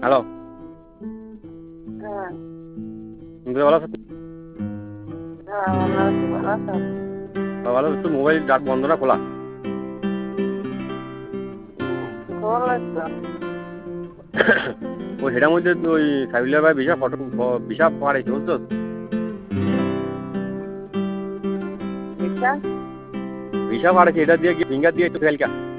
Hello, হ্যাঁ, তুমি ভালো আছো? হ্যাঁ, ভালো আছি, ভালো আছো? ভালো, একটু মোবাইল ডাক বন্ধ না খোলা? খোলাই তো। ওই সেটার মধ্যে ওই সাইবুলিয়া ভাই বিশা ফটো বিশা পাড়াইছে বুঝছো? দিশা? বিশা পাড়াইছে, এটা দিয়ে কি ফিঙ্গার দিয়ে একটু খেলকা।